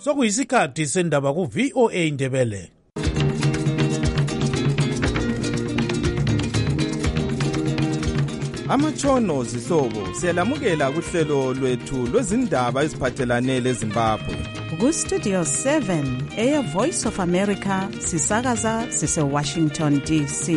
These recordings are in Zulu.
Sokuyisikhathi sendaba ku-VOA Indebele. Amatshono zihlobo siyalamukela kuhlelo lwethu lwezindaba eziphathelane leZimbabwe. Ku-Studio 7 Air Voice of America sisakaza sise-Washington DC.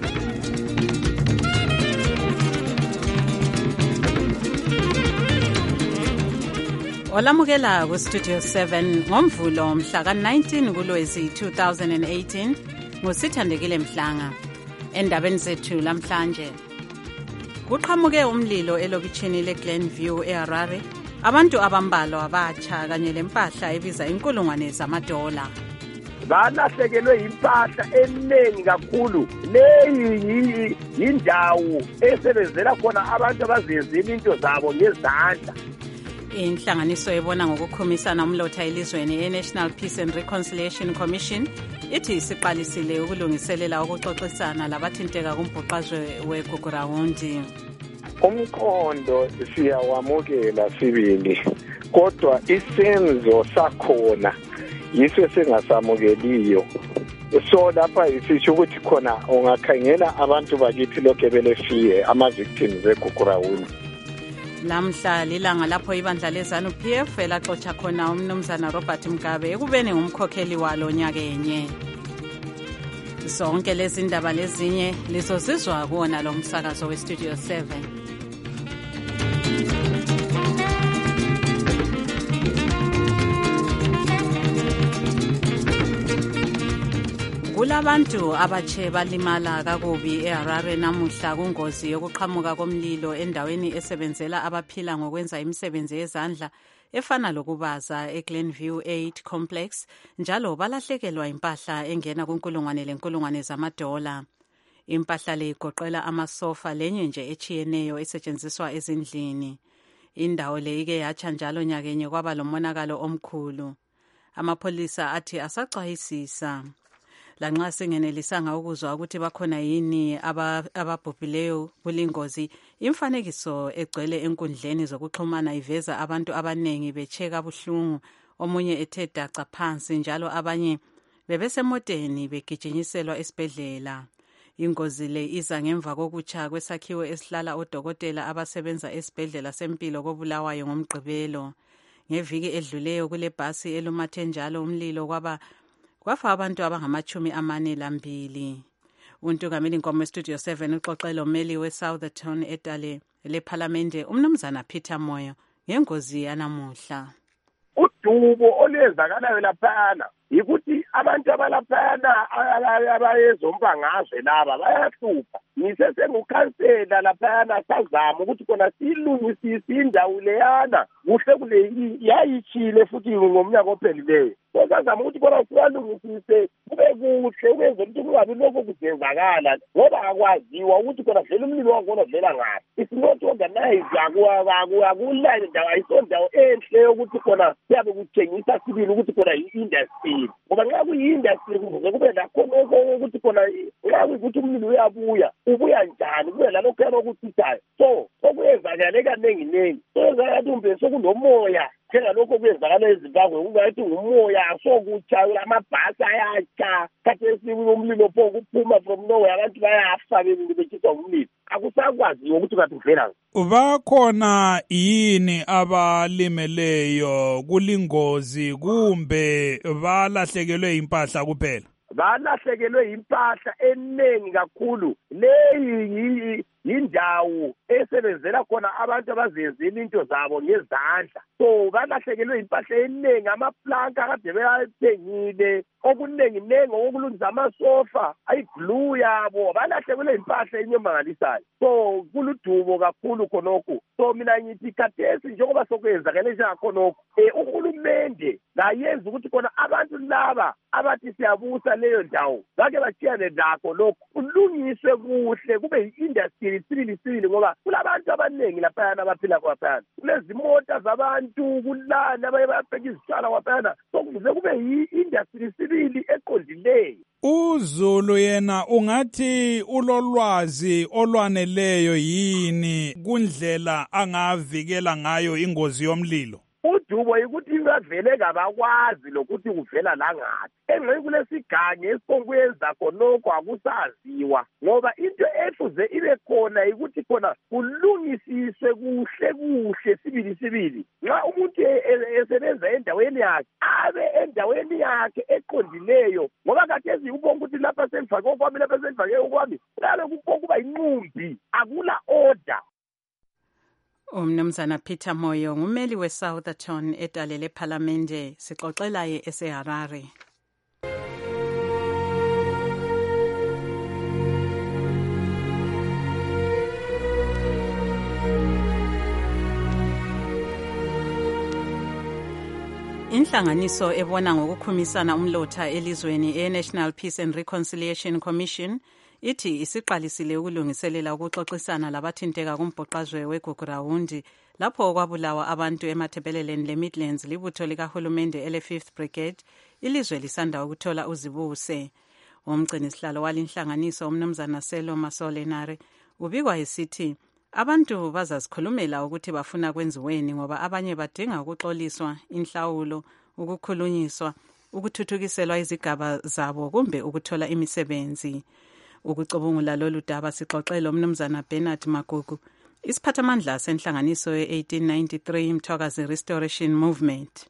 Olamukela ku-Studio 7 ngomvulo mhla ka-19 kuLwezi 2018 nguSithandekile Mhlanga. Endabeni zethu lamhlanje, kuqhamuke umlilo elokitshini leGlenview eHarare. Abantu abambalwa abatsha kanye lempahla ebiza inkulungwane zamadola. Balahlekelwe impahla eningi kakhulu. Leyi yindawo esebenzela khona abantu abazenzela into zabo ngezandla. Inhlanganiso ebona ngokukhumisana umlotha elizweni e-National Peace and Reconciliation Commission ithi isiqalisile ukulungiselela ukuxoxisana labathinteka kumbhuqazwe weGugurawundi. Umqondo siyawamukela sibili, kodwa isenzo sakhona yiso singasamukeliyo. So lapha isisho ukuthi khona ungakhangela abantu bakithi lokho belefiye ama-victims eGugurawundi. Lamhla lilanga lapho ibandla leZANU-PF elaxotsha khona umnumzana Robert Mugabe ekubeni ngumkhokheli walo nyakenye. Zonke lezi ndaba lezinye lizozizwa kuwona lo msakazo weStudio 7. Kulabantu abatshe balimala kakubi eHarare namuhla kungozi yokuqhamuka komlilo endaweni esebenzela abaphila ngokwenza imisebenzi yezandla efana lokubaza eGlenview 8 Complex, njalo balahlekelwa impahla engena kunkulungwane zamadola. Impahla le igoqela amasofa lenye nje echiyeneyo esetshenziswa ezindlini. Indawo le ike yatsha njalo nyakenye kwaba lomonakalo omkhulu. Amapholisa athi asacwayisisa. Lanxa singenelisanga ukuzwa ukuthi bakhona yini ababhubhileyo kulingozi, imfanekiso egcwele enkundleni zokuxhumana iveza abantu abanengi betsheka buhlungu, omunye ethe daca phansi njalo abanye bebesemoteni begijinyiselwa esibhedlela. Ingozi le iza ngemva kokutsha kwesakhiwo esihlala odokotela abasebenza esibhedlela sempilo koBulawayo ngoMgqibelo. Ngeviki edluleyo kule bhasi elumathe njalo umlilo kwafa abantu abangama-42. Untungameli Nkomo weStudio 7 uxoxe lomeli weSoutherton etale lephalamende umnumzana Peter Moyo ngengozi yanamuhla. Udubo olwenzakalayo laphana yikuthi abantu abalaphana abayezombangazwe laba bayahlupha. Ngisesengukhansela laphana sazama ukuthi kona silungisise indawo leyana kuhle kule yayitshile futhi ngomnyaka ophelileyo. Sazama ukuthi kona siwalungisise kube kuhle ukwenzela ukuthi kungabi lokho kuzenzakala, ngoba akwaziwa ukuthi kona vele umlilo wakhona vela ngaphi. It's not organized, akulayini ndawo, ayisondawo enhle yokuthi kona siyabe kutshengisa sibili ukuthi kona yi-industry. Ngoba nxa kuyi-industry kuze kube lakhonoko ukuthi kona nxa kuyikuthi umlilo ubuya njani, kube lalokho yalokuthithayo. So kuyenzakale kanenginengi, soyenzakalati umbe sokulomoya njengalokho kuyenzakala eZimbabwe, kungathi ngumoya sokutsha, amabhasi ayatsha, khathi esibili umlilo pho kuphuma from nowhere abantu bayafa betshisa umlilo. Akusakwaziyo ukuthi kathi uvela. Bakhona yini abalimeleyo kulingozi kumbe balahlekelwe impahla kuphela? Balahlekelwe impahla eningi kakhulu. Leyi yindawo esebenzela khona abantu abazenzela into zabo ngezandla. So balahlekelwe impahla eningi, amaplanka kade beyathengile, okunenginengi okulungisa amasofa, ayiglue yabo, balahlekelwe impahla enyomangalisayo. So kuludubo kakhulu khonokho. So mina ngithi khathesi njengoba sokwenzakele njengakhonokho, uhulumende layenza ukuthi khona abantu laba abathi siyabusa leyo ndawo bake bachiyane lakho lokho kulungiswe kuhle, kube yi-industry sibili ngoba kulabantu abaningi laphayana abaphila kwaphayana, kulezimota zabantu, kulana bayabheka izitshalo kwaphayana. So kuze kube yi-industry sibili eqondileyo. uZulu yena ungathi ulolwazi olwaneleyo yini kundlela angavikela ngayo ingozi yomlilo? udubo yikuthi bavele ngabakwazi lokuthi kuvela la ngaphi engxenye kulesigange esikonkuyenza khonokho akusaziwa ngoba into efuze ibe khona yikuthi khona kulungisiswe kuhle sibili nxa umuntu esebenza endaweni yakhe abe endaweni yakhe eqondileyo ngoba khathesi ubonga ukuthi lapha sengifake okwami lapha sengifake okwami lalo kuba inqumbi akula order. Umnumzana Peter Moyo ngumeli weSoutherton edalele ePhalamende sixoxelaye eseHarare. Inhlanganiso ebona ngokukhumisana umlotha elizweni eNational Peace and Reconciliation Commission ithi isiqalisile ukulungiselela ukuxoxisana labathinteka kumbhoqazwe weGugurawundi lapho okwabulawa abantu eMathebeleleni leMidlands libutho likahulumende ele-5th Brigade ilizwe lisanda ukuthola uzibuse. Umgcinisihlalo walinhlanganiso umnumzana Selo Masolenare ubikwa esithi abantu bazazikhulumela ukuthi bafuna kwenziweni ngoba abanye badinga ukuxoliswa inhlawulo, ukukhulunyiswa, ukuthuthukiselwa izigaba zabo kumbe ukuthola imisebenzi. Ukucubungula lolu daba sixoxela umnumzana Bernard Magugu, isiphathamandla senhlanganiso ye-1893 Mthokazi Restoration Movement.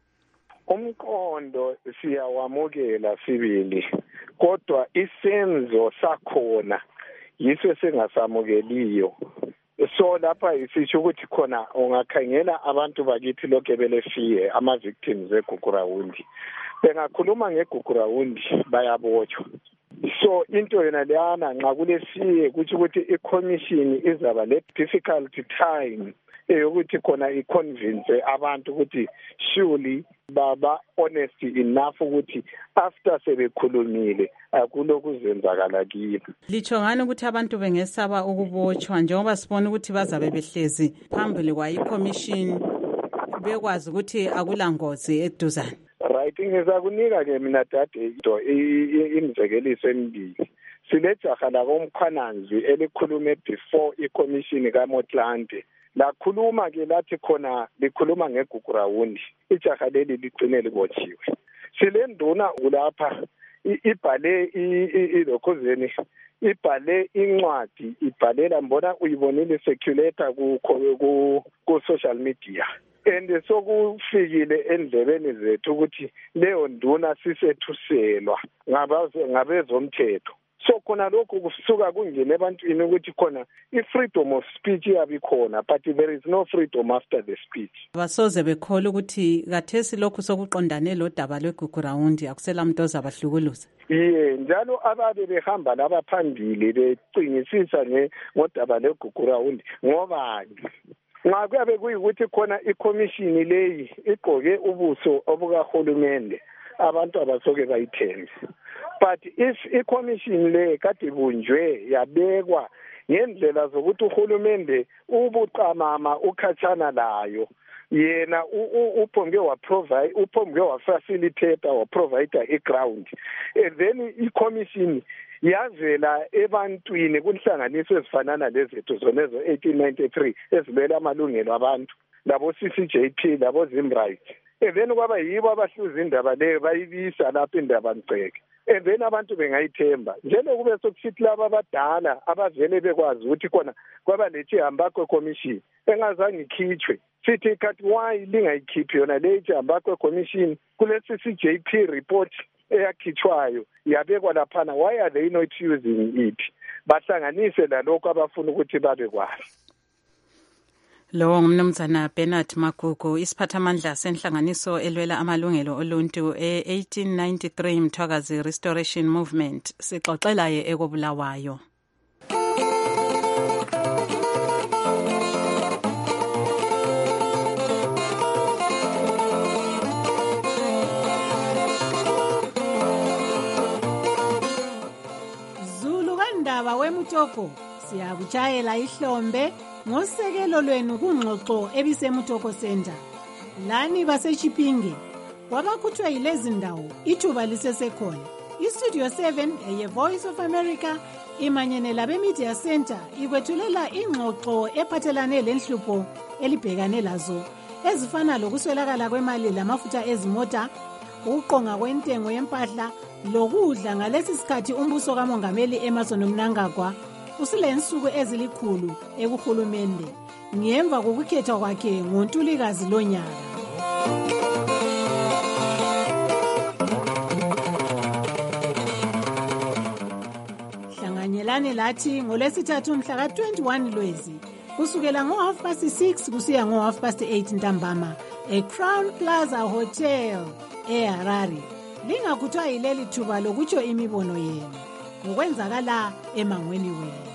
Umqondo siyawamukela sibili, kodwa isenzo sakhona yiso sengasamukeliyo. So lapha isisho ukuthi khona ungakhangela abantu bakithi lokho belefiye ama-victims eGugurawundi. Bengakhuluma ngeGugurawundi bayabotshwa. So into yona leyana nxa kulesiye kuthi ukuthi i-commission izaba le-difficult time yokuthi khona i-convince abantu ukuthi surely baba honest enough ukuthi after sebekhulumile akulokuzenzakala kibo. Litsho ngani ukuthi abantu bengesaba ukubotshwa njengoba sibona ukuthi bazabe behlezi phambili kwa i-commission bekwazi ukuthi akulangozi eduzane? Right, ngizakunika ke mina dade into imizekeliso emibili. Silejaha lakomkhwananzi elikhulume before i-commission kaMotlanthe. Lakhuluma ke lathi khona likhuluma ngeGugurawundi. Ijaha leli ligcine libotshiwe. Silenduna ulapha ibhale ilokhuzeni ibhale incwadi ibhalela mbona uyibonile circulator ku social media. And sokufikile endlebeni zethu ukuthi leyo nduna sisethuselwa ngabezomthetho. So khona lokho kusuka kungene ebantwini ukuthi khona i-freedom of speech yabi khona, but there is no freedom after the speech. Basoze bekhola ukuthi kathesi lokhu sokuqondane lo daba lweGugurawundi akusela muntu ozabahlukuluza. Njalo ababe behamba laba phambili becingisisa ngodaba lweGugurawundi ngobani? Nxa kuyabe kuyikuthi khona i-commission leyi igqoke ubuso obukahulumende abantu abasoke bayithembe. But if i-commission le kade bunjwe yabekwa ngendlela zokuthi uhulumende ubuqamama ukhatshana layo, yena uphombe wafacilitator waprovide i-ground, and then i-commission yazela ebantwini kunhlanganiso ezifanana lezethu zonezo 1893 ezibela amalungelo abantu labo CCJP labo Zimright. And then kwaba yibo abahluza indaba leyo bayibisa lapha indaba ngceke. And then abantu bengayithemba njalo kube sokusithi laba abadala abavele bekwazi ukuthi khona kwaba lethihamba kwe-commission engazange ikhitshwe. Sithi kanti why lingayikhiphi yona lethihamba kwe-commission kule CCJP report eyakhitshwayo yabekwa laphana? Why are they not using it? Bahlanganise lalokho abafuna ukuthi babe kwazi. Lo ngumnumzana Bernard Magugu, isiphathamandla senhlanganiso elwela amalungelo oluntu e-1893 Mthokazi Restoration Movement sixoxelaye ekobulawayo. Zulu kandaba weMutoko siyakutshayela ihlombe ngosekelo lwenu kungxoxo ebiseMutoko Center. Lani baseChipinge wabakhuthwa yilezi ndawo ithuba lisesekhona. iStudio 7 ye-Voice of America imanyene labeMedia Center ikwethulela ingxoxo ephathelane lenhlupho elibhekane lazo ezifana lokuswelakala kwemali lamafutha ezimota, ukuqonga kwentengo yempahla lokudla. Ngalesi sikhathi umbuso kaMongameli Emmerson Mnangagwa usilensuku ezilikhulu ekuhulumende ngemva kokukhethwa kwakhe ngoNtulikazi lonyaka. Hlanganyelani lathi ngolwesithathu mhla ka-21 Lwezi kusukela ngo-6:30 kusiya ngo-8:30 ntambama eCrown Plaza Hotel eHarare. Lingakhuthwa yileli thuba lokutsho imibono yenu ngokwenzakala emangweni wenu.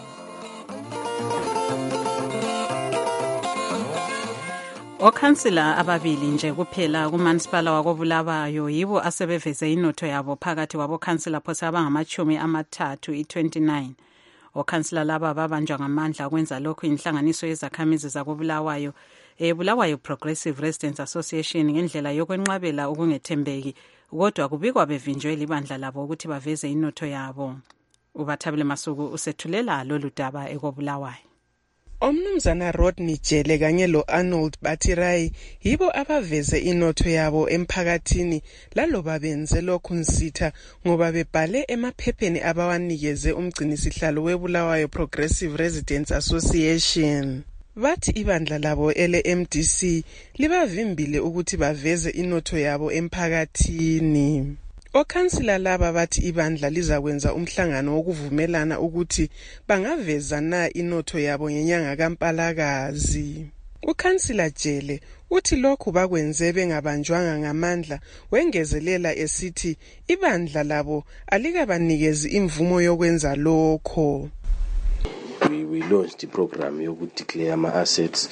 Okhansila ababili nje kuphela kumanisipala wakoBulawayo yibo asebeveze inotho yabo phakathi kwabokhansila phose abangama-30 i-29. Okhansila laba babanjwa ngamandla kwenza lokhu inhlanganiso yezakhamizi zakoBulawayo Bulawayo Progressive Residents Association ngendlela yokwenqabela ukungethembeki, kodwa kubikwa bevinjwe libandla labo ukuthi baveze inotho yabo. uBathabile Masuku usethulela lolu daba ekoBulawayo. Omnumzana Rodney Jele kanye lo-Arnold Batirai yibo abaveze inotho yabo emphakathini laloba benze lokhu nsitha ngoba bebhale emaphepheni abawanikeze umgcinisihlalo weBulawayo Progressive Residents Association. Bathi ibandla labo ele-MDC libavimbile ukuthi baveze inotho yabo emphakathini. Okhansila laba bathi ibandla lizakwenza umhlangano wokuvumelana ukuthi bangaveza na inotho yabo ngenyanga kaMpalakazi. Ukhansila Jele uthi lokhu bakwenze bengabanjwanga ngamandla, wengezelela esithi ibandla labo alikabanikezi imvumo yokwenza lokho. We launched the program yoku declare ama assets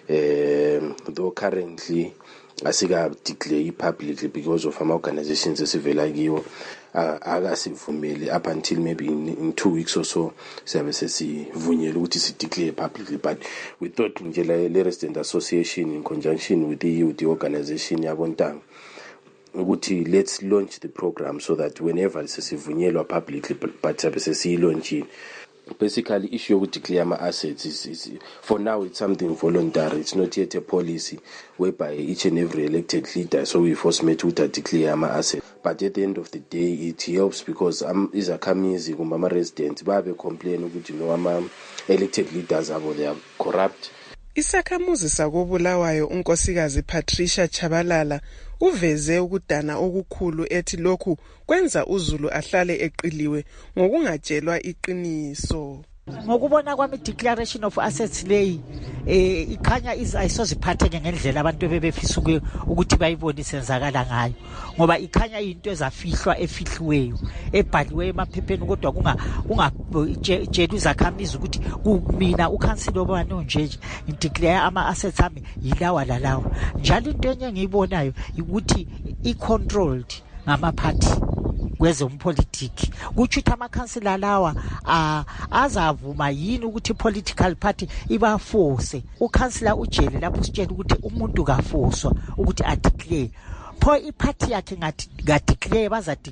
though currently asika declare publicly because of ama organizations esivela kiwo akasivumeli up until maybe in 2 weeks or so siyabe sesivunyelwe ukuthi si declare publicly, but we thought nje le resident association in conjunction with the organization yabontanga ukuthi let's launch the program so that whenever sesivunyelwa publicly but siyabe sesilaunchini. Basically, issue of declare my assets is for now it's something voluntary. It's not yet a policy whereby each and every elected leader so we force me to declare my assets. But at the end of the day, it helps because is a kamizi kumama residents babe complain ukuthi no ama elected leaders abo they are corrupt. Isakhamuzi sakoBulawayo unkosikazi Patricia Chabalala uveze ukudana okukhulu ethi lokhu kwenza uZulu ahlale eqiliwe ngokungatshelwa iqiniso. Ngokubona kwami declaration of assets lay ikhanya ayisoziphatheke ngendlela abantu bebefisa ukuthi bayibone senzakala ngayo, ngoba ikhanya into ezafihlwa efihliweyo ebhaliwe emaphepheni kodwa kungatshela izakhamizi ukuthi kumina ukhansilo bani nje ngideclare ama assets ami yilawa lalawa. Njalo into enye engiyibonayo ukuthi i-controlled ngama-party kwezompolitiki, kuthi ukuthi amakhansila lawa azavuma yini ukuthi political party ibaforce. Ukhansila uJele lapho sitshela ukuthi umuntu kafoswa ukuthi adeclare pho iparty yakhe ngadeclare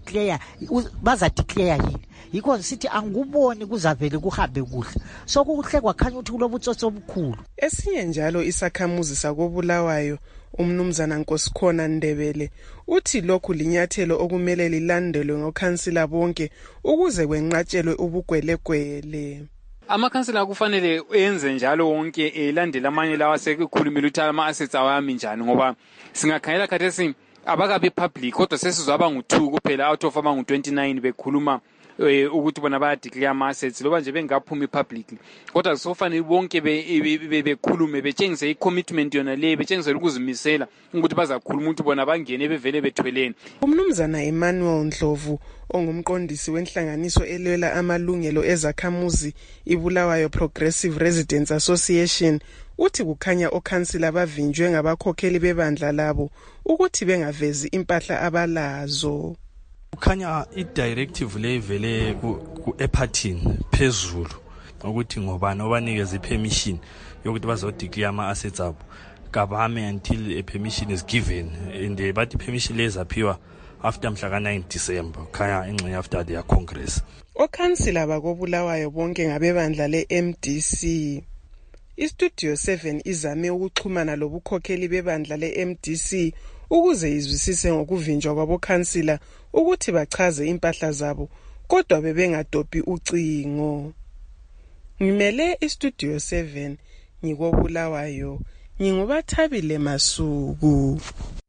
bazadeclare yini. Yikho sithi anguboni kuzavele kuhambe kuhle, so kuhle kwakhanya ukuthi kulobutsotsi obukhulu. Esinye njalo isakhamuzi sakoBulawayo umnumzana Nkosikhona Ndebele uthi lokhu linyathelo okumele lilandelwe ngokhansila bonke ukuze kwenqatshelwe ubugwelegwele. Amakhansila kufanele enze njalo wonke elandela amanye lawa sekukhulumela ukuthi ama assets awami njani, ngoba singakhangela khathesi abakabe public kodwa sesizwa abangu2 kuphela out of abangu29 bekhuluma ukuthi bona bayadeclare ama assets loba nje bengaphumi publicly, kodwa sofanele bonke bekhulume betshengise i-commitment yona le, betshengise ukuzimisela ukuthi bazakhuluma ukuthi bona bangene bevele bethweleni. Umnumzana Emmanuel Ndlovu ongumqondisi wenhlanganiso elwela amalungelo ezakhamuzi iBulawayo Progressive Residents Association uthi kukhanya okhansila bavinjwe ngabakhokheli bebandla labo ukuthi bengavezi impahla abalazo. Kukhanya i-directive le vele ku-epartini phezulu ukuthi ngobani obanikeza i-permission yokuthi bazodeclare ama-assets abo kabame until a permission is given, and bathi permission le zaphiwa after mhla ka-9 December khanya engxenye after their congress. Okhansila bakoBulawayo bonke ngabebandla le-MDC. iStudio 7 izame ukuxhumana lobukhokheli bebandla le-MDC ukuze izwisise ngokuvinjwa kwabokhansila ukuthi bachaze impahla zabo, kodwa bebengadobhi ucingo. Ngimele iStudio 7 ngikobulawayo, ngingubathabile Masuku.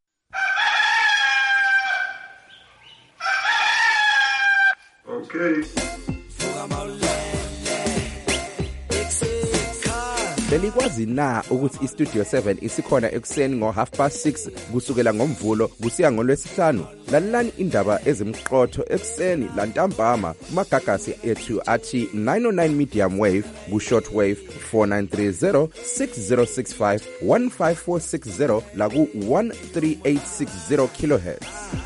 Okay. Belikwazi na ukuthi iStudio 7 isikhona ekuseni ngo6:30 kusukela ngomvulo kusiya ngolwesihlanu? Lalelani indaba ezimqotho ekuseni lantambama kumagagasi ethu athi 909 medium wave ku-short wave 4930 6065 15460 la ku-13860 kHz.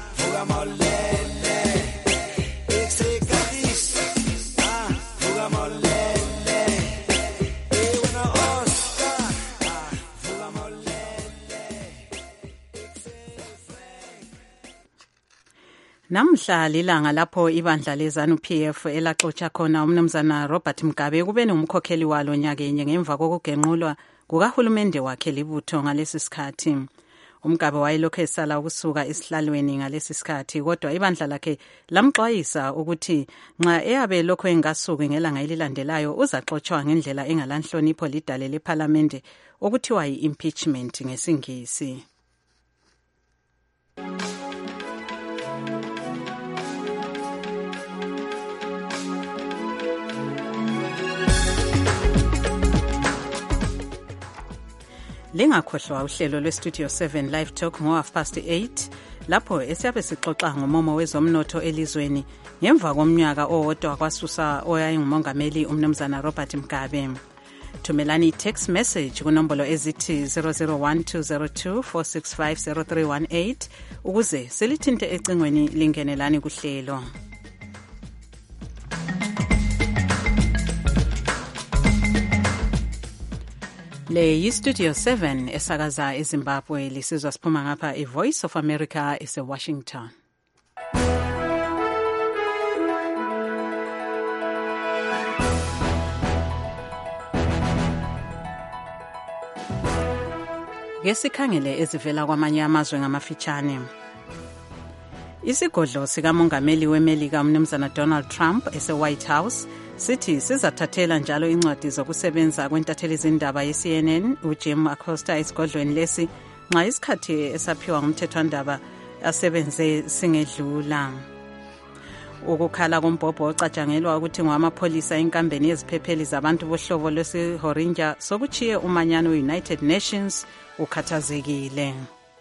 Namhla lilanga lapho ibandla lezanu PF elaxotsha khona umnumzana Robert Mugabe kube nomkhokheli walo nyakenye ngemva kokugenqulwa kukahulumende wakhe libutho ngalesi sikhathi. Umgabe wayelokhu esala ukusuka esihlalweni ngalesi sikhathi, kodwa ibandla lakhe lamxwayisa ukuthi nxa eyabe lokho engasuki ngelanga elilandelayo uzaxotshwa ngendlela engalanhlonipho lidale leParliament okuthiwa yi-impeachment ngesingisi. Lingakhohlwa uhlelo lweStudio 7 Live Talk ngo8:30 lapho esiyabe sixoxa ngomomo wezomnotho elizweni ngemva komnyaka owodwa kwasusa oyayengumongameli umnumzana Robert Mugabe. Thumelani text message kunombolo ezithi 001202465038 ukuze silithinte ecingweni lingenelani kuhlelo. Le yiStudio 7 esakaza eZimbabwe lisizwa siphuma ngapha iVoice of America eseWashington. Ngesikhangele ezivela kwamanye amazwe ngamafitshane. Isigodlo sikamongameli weMelika umnumzana Donald Trump ese-White House sithi sizathathela njalo incwadi zokusebenza kwentatheli zindaba ye-CNN uJim Acosta esigodlweni lesi nxa isikhathi esaphiwa ngumthethwandaba asebenze singedlula. Ukukhala kombhobho ocatshangelwa ukuthi ngowamapholisa enkambeni yeziphepheli zabantu bohlobo lwesi-Rohingya sokuchiye umanyano we-United Nations ukhathazekile.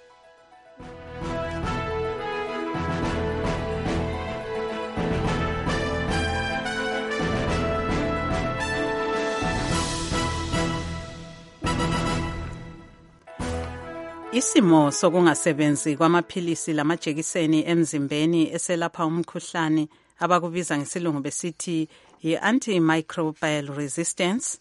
Isimo sokungasebenzi kwamaphilisi lamajekiseni emzimbeni eselapha umkhuhlane abakubiza ngesilungu besithi i-antimicrobial resistance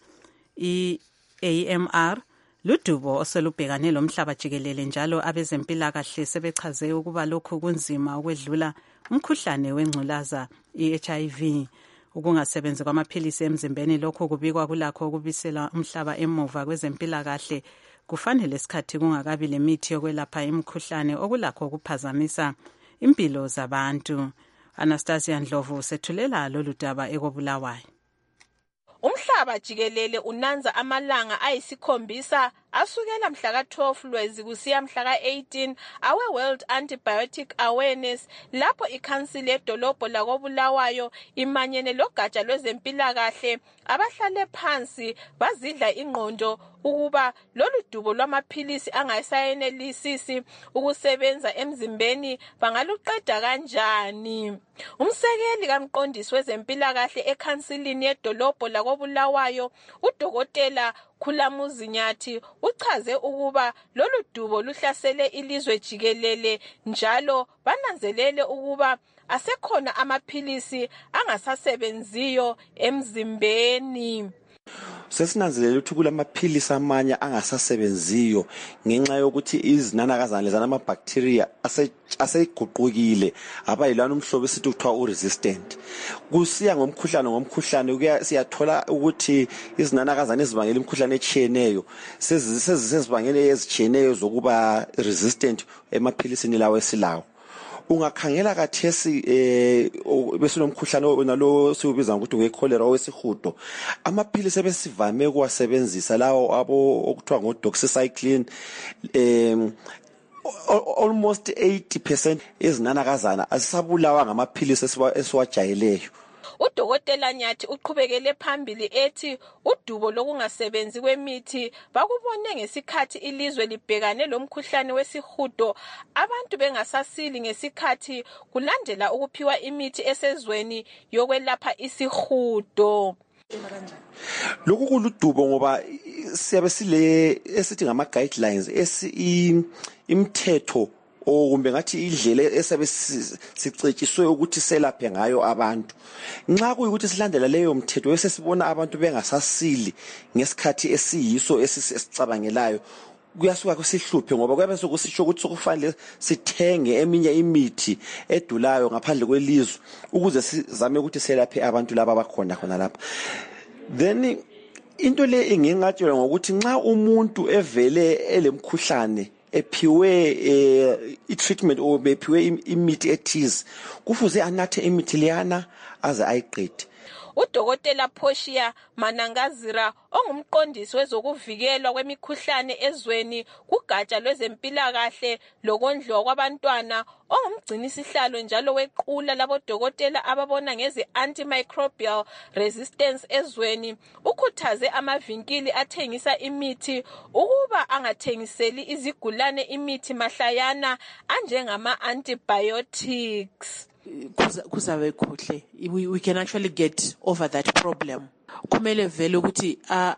i-AMR ludubo oselubhekane lomhlaba jikelele, njalo abezempilakahle sebechaze ukuba lokhu kunzima ukwedlula umkhuhlane wengculaza i-HIV. Ukungasebenzi kwamaphilisi emzimbeni lokhu kubikwa kulakho ukubisela umhlaba emuva kwezempilakahle kufanele isikhathi kungakabi lemithi yokwelapha imikhuhlane okulakho ukuphazamisa impilo zabantu. Anastasia Ndlovu sethulela lolu daba ekobulawayo. Umhlaba jikelele unanza amalanga ayisikhombisa asukela mhla ka-12 Lwezi kusiya mhla ka-18 awe-World Antibiotic Awareness, lapho ikhansili yedolobho lakobulawayo imanyene logatsha lwezempilakahle abahlale phansi bazidla ingqondo ukuba lolu dubo lwamaphilisi angasayenelisisi ukusebenza emzimbeni bangaluqeda kanjani. Umsekeli kamqondisi wezempilakahle ekhansilini yedolobho lakobulawayo uDokotela Khulamuzi Nyathi uchaze ukuba lolu dubo luhlasele ilizwe jikelele, njalo bananzelele ukuba asekhona amaphilisi angasasebenziyo emzimbeni. Sesinanzelela ukuthi kulamaphilisi amanye angasasebenziyo ngenxa yokuthi izinanakazana lezana amabacteria aseyiguqukile abayilana umhlobo esithi kuthiwa u-resistant. Kusiya ngomkhuhlane siyathola ukuthi izinanakazana ezibangela imikhuhlane etshiyeneyo sezibangele ezitshiyeneyo zokuba resistant emaphilisini lawo esilawo. Ungakhangela kathesi besinomkhuhlane nalo siubiza ukuthi wecholera owesihudo, amaphilisi ebesivame ukuwasebenzisa lawo okuthiwa ngodoxycycline almost 80% ezinanakazana asisabulawa ngamaphilisi esiwajayeleyo. Udokotela Nyathi uqhubekele phambili ethi udubo lokungasebenzi kwemithi bakubone ngesikhathi ilizwe libhekane lomkhuhlane wesihudo, abantu bengasasili ngesikhathi kulandela ukuphiwa imithi esezweni yokwelapha isihudo. Lokhu kuludubo ngoba siyabe sile esithi ngama guidelines imithetho kumbe ngathi indlela esabe sicetshiswe ukuthi selaphe ngayo abantu. Nxa kuyikuthi silandela leyo mthetho bese sibona abantu bengasasili ngesikhathi esiyiso esicabangelayo, kuyasuka kusihluphe ngoba kuyabe sokusisho ukuthi sokufanele sithenge eminye imithi edulayo ngaphandle kwelizwe ukuze sizame ukuthi selaphe abantu laba abakhona lapha. Then into le ingingatshela ngokuthi nxa umuntu evele elemkhuhlane ephiwe treatment or bephiwe imithi ethize kufuze anathe imithi leyana aze ayiqede. Udokotela Portia Manangazira ongumqondisi wezokuvikelwa kwemikhuhlane ezweni kugatsha lwezempilakahle lokondliwa kwabantwana ongumgcinisihlalo njalo wequla labodokotela ababona ngeze antimicrobial resistance ezweni ukhuthaze amavinkili athengisa imithi ukuba angathengiseli izigulane imithi mahlayana anjengama antibiotics. Kuzabe kuhle, we can actually get over that problem. Kumele vele ukuthi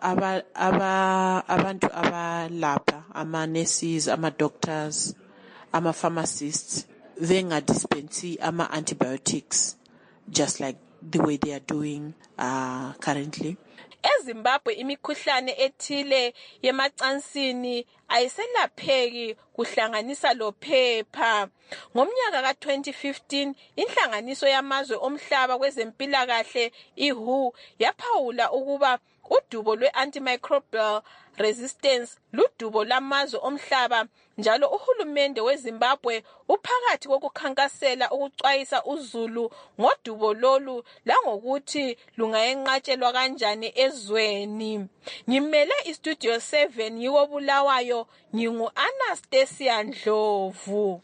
abantu abalapha ama-nurses, ama-doctors, ama-pharmacists bengadispensi ama-antibiotics just like the way they are doing currently. EZimbabwe imikhuhlane ethile yemacansini ayiselapheki kuhlanganisa lophepha. Ngomnyaka ka-2015 inhlanganiso yamazwe omhlaba kwezempilakahle WHO yaphawula ukuba udubo lwe-antimicrobial resistance ludubo lamazwe omhlaba njalo uhulumende weZimbabwe uphakathi kokukhankasela ukucwayisa uzulu ngodubo lolu langokuthi lungayenqatshelwa kanjani ezweni. Ngimele iStudio 7 yiwo Bulawayo, ngingu Anastasia Ndlovu.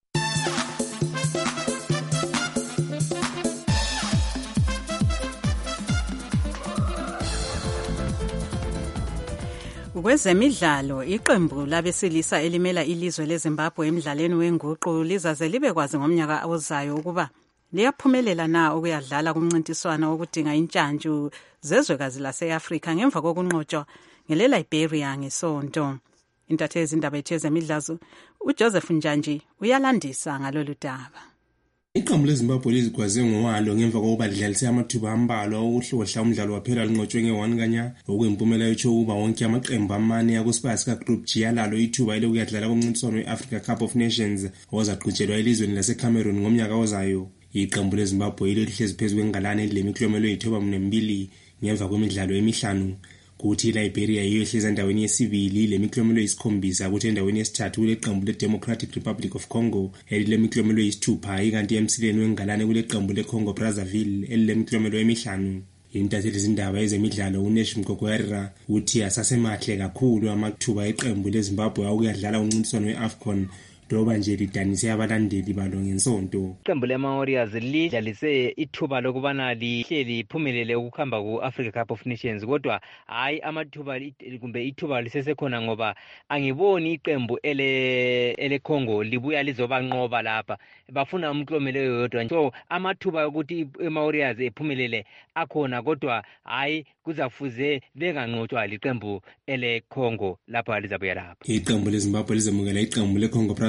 Kwezemidlalo, iqembu labesilisa elimela ilizwe leZimbabwe emidlalweni wenguqu lizaze libe kwazi ngomnyaka ozayo ukuba liyaphumelela na ukuyadlala kumncintiswano wokudinga intshantshu zezwekazi lase-Afrika ngemva kokunqotshwa ngele-Liberia ngesonto. Intatheli izindaba ethu yezemidlalo uJoseph Njanji uyalandisa ngalolu daba. Iqembu leZimbabwe lizigwaze ngowalo ngemva kokuba lidlalise amathuba ambalwa okuhlohla umdlalo waphela linqotshwe nge-1 kanya okuyimpumelelo yokuthi ukuba wonke amaqembu amane akuSpurs ka-Group G yalalo ithuba elokuyadlala kumncintiswano we-Africa Cup of Nations ozaqhutshelwa elizweni laseCameroon ngomnyaka ozayo. Iqembu leZimbabwe lihlezi phezu kwengalane elilemiklomelo eyi-92 ngemva kwemidlalo emihlanu. Kuthi iLiberia yiyo ehlezi endaweni yesibili lemiklomelo eyi-7 kuthi endaweni yesithathu kuleqembu le-Democratic Republic of Congo elilemiklomelo eyi-6 ikanti emsileni wengalane kuleqembu le-Congo Brazzaville elilemiklomelo emihlanu. Intatheli izindaba ezemidlalo uNesh Mgogwerera uthi asasemahle kakhulu amathuba eqembu leZimbabwe ukuyadlala umncintiswano we-AFCON njengoba nje lidanise abalandeli balo ngensonto. Iqembu lama-Warriors lidlalise ithuba lokubana lihle liphumelele ukuhamba ku-Africa Cup of Nations, kodwa hayi amathuba kumbe ithuba lisesekhona ngoba angiboni iqembu ele-Congo libuya lizobanqoba lapha, bafuna umklomelo yodwa. So amathuba ukuthi ama-Warriors ephumelele akhona, kodwa hayi kuzafuze benganqotshwa liqembu ele-Congo lapha lizabuya lapha. Iqembu leZimbabwe lizamukela iqembu le-Congo Brazzaville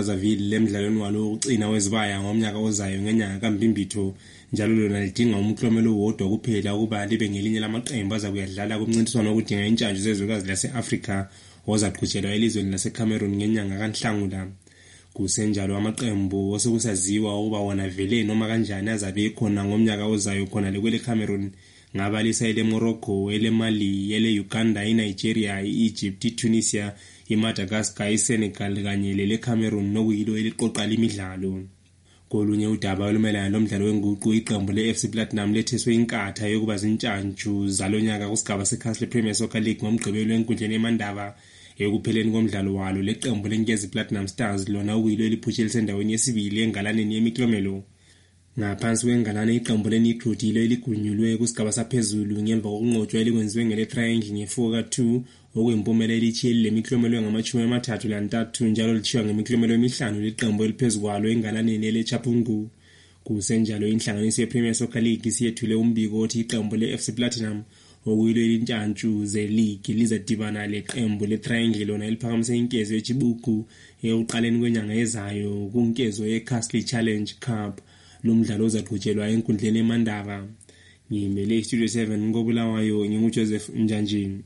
eBrazzaville lemidlalweni walo ucina wezibaya ngomnyaka ozayo ngenyanga kaMbimbitho, njalo lona lidinga umklomelo wodwa kuphela ukuba libe ngelinye lamaqembu azakuyadlala kumncintiswano wokudinga intshantshu zezwekazi lase-Afrika ozaqhutshelwa elizweni laseCameroon ngenyanga kaNhlangula. Kusenjalo amaqembu osekusaziwa ukuba wona vele noma kanjani azabe ekhona ngomnyaka ozayo khona lekwele Cameroon ngabalisa ele Morocco, ele Mali, ele Uganda, iNigeria, iEgypt, iTunisia, iMadagascar, iSenegal kanye lele Cameroon nokuyilo eliqoqa imidlalo. Kolunye udaba olumelana lomdlalo wenguqu iqembu leFC Platinum letheswe inkatha yokuba zintshantshu zalonyaka kusigaba seCastle Premier Soccer League ngomgqibelo enkundleni eMandaba. Ekupheleni komdlalo walo leqembu leNkezi Platinum Stars lona okuyilo eliphushe lisendaweni yesibili engalaneni yemiklomelo. Ngaphansi kwengalane iqembu leNigrut yilo eligunyulwe kusigaba saphezulu ngemva kokunqotshwa elikwenziwe ngele Triangle nge4-2 okuyimpumelelo elithiyeli lemiklomelo ngama-33 njalo lithiwa ngemiklomelo emihlanu liqembu eliphezulu engalaneni eleChapungu. Kusenjalo inhlanganiso yePremier Soccer League siyethule umbiko othi iqembu leFC Platinum okuyilo elintshantshu ze-league lizadibana leqembu leTriangle lona eliphakamise inkezo yeChibuku ekuqaleni kwenyanga ezayo kunkezo yeCastle Challenge Cup. Lo mdlalo uzaqhutshelwa enkundleni eMandaba. Ngimele iStudio 7 ngobulawayo nginguJoseph Njanjini.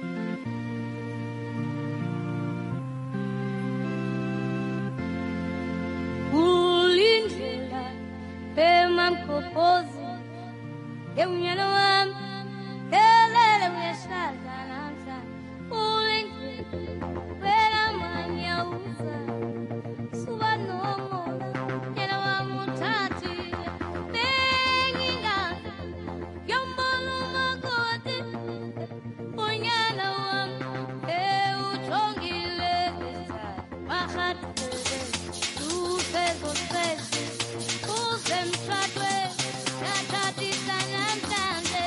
Ulindlela emamkopozi emnyana wami kelele uyashada namhla ulindlela wena manya uza suba nomona yena wamuthathi benginga yombolo makoti unyana wami utongile bakhathi usezo sesi usemshadwe yathathi sanamhlanje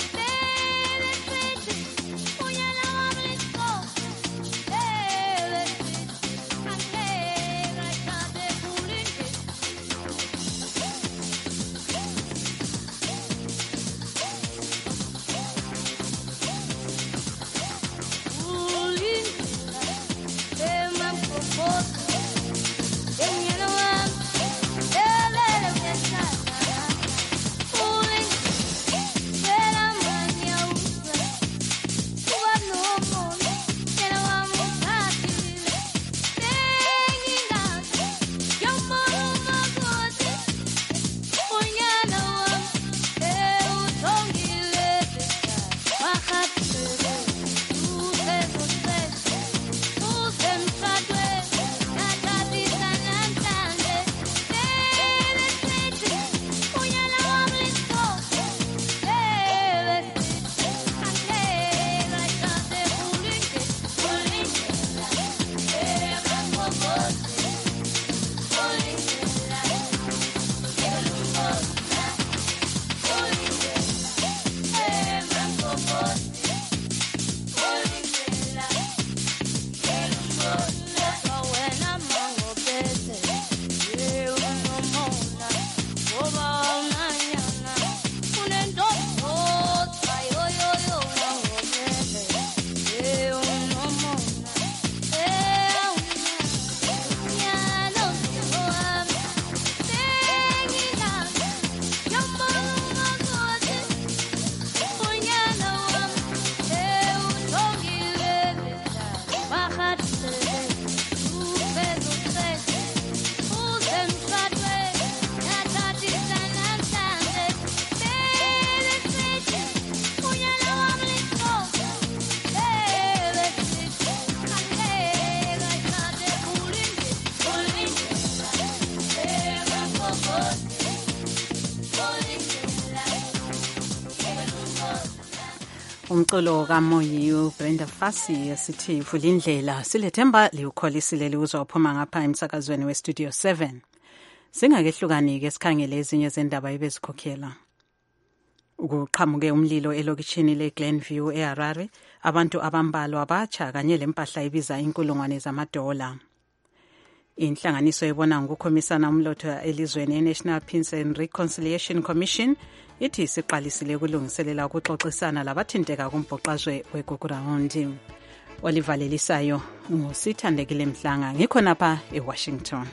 umculo kaMoyi uBrenda Fassie esithi Vulindlela silethemba liukholisile liuzwa uphuma ngapha emsakazweni weStudio 7. Singakehlukani ke sikhangele ezinye zendaba ebezikhokhela. Ukuqhamuke umlilo elokishini leGlenview eHarare, abantu abambalwa abatsha kanye lempahla ibiza inkulungwane zamadola. Inhlanganiso ebona ngokukhomisana umlotho elizweni National Peace and Reconciliation Commission ithi siqalisile ukulungiselela ukuxoxisana labathinteka kumbhoqazwe weGugurawundi. olivalelisayo nguSithandekile Mhlanga, ngikhonapha eWashington.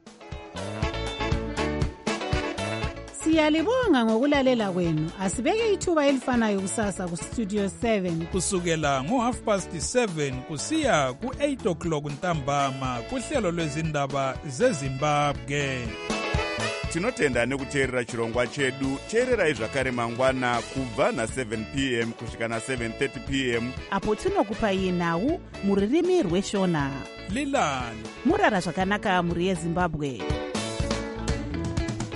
Siyalibonga ngokulalela kwenu. Asibeke ithuba elifanayo kusasa ku Studio 7 kusukela ngo7:30 kusiya ku8:00 ntambama kuhlelo lwezindaba zeZimbabwe. Tinotenda nekuteerera chirongwa chedu. Teererai zvakare mangwana kubva na7 p.m. kusvika na7:30 p.m. apo tinokupai nhau muririmi rweshona. Lilani murara zvakanaka muri yeZimbabwe.